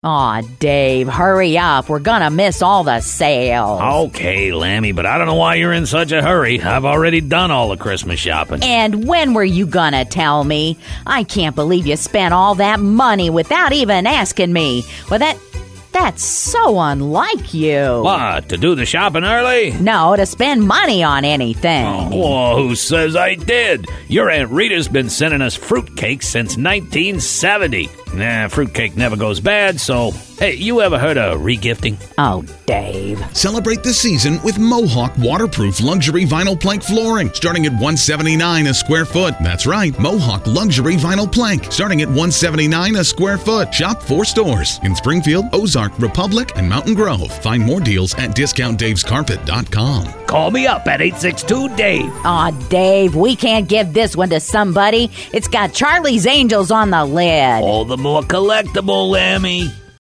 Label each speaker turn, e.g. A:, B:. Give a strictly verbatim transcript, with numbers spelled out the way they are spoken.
A: Aw, Dave, hurry up. We're gonna miss all the sales.
B: Okay, Lammy, but I don't know why you're in such a hurry. I've already done all the Christmas shopping.
A: And when were you gonna tell me? I can't believe you spent all that money without even asking me. Well, that... That's so unlike you.
B: What, to do the shopping early?
A: No, to spend money on anything.
B: Oh, well, who says I did? Your Aunt Rita's been sending us fruitcake since nineteen seventy. Nah, fruitcake never goes bad, so... Hey, you ever heard of regifting?
A: Oh, Dave.
C: Celebrate the season with Mohawk waterproof luxury vinyl plank flooring, starting at one hundred seventy-nine dollars a square foot. That's right, Mohawk luxury vinyl plank, starting at one hundred seventy-nine dollars a square foot. Shop four stores in Springfield, Ozark, Republic, and Mountain Grove. Find more deals at discount daves carpet dot com.
B: Call me up at eight six two Dave.
A: Aw, Dave, we can't give this one to somebody. It's got Charlie's Angels on the lid.
B: All the more collectible, Lammy.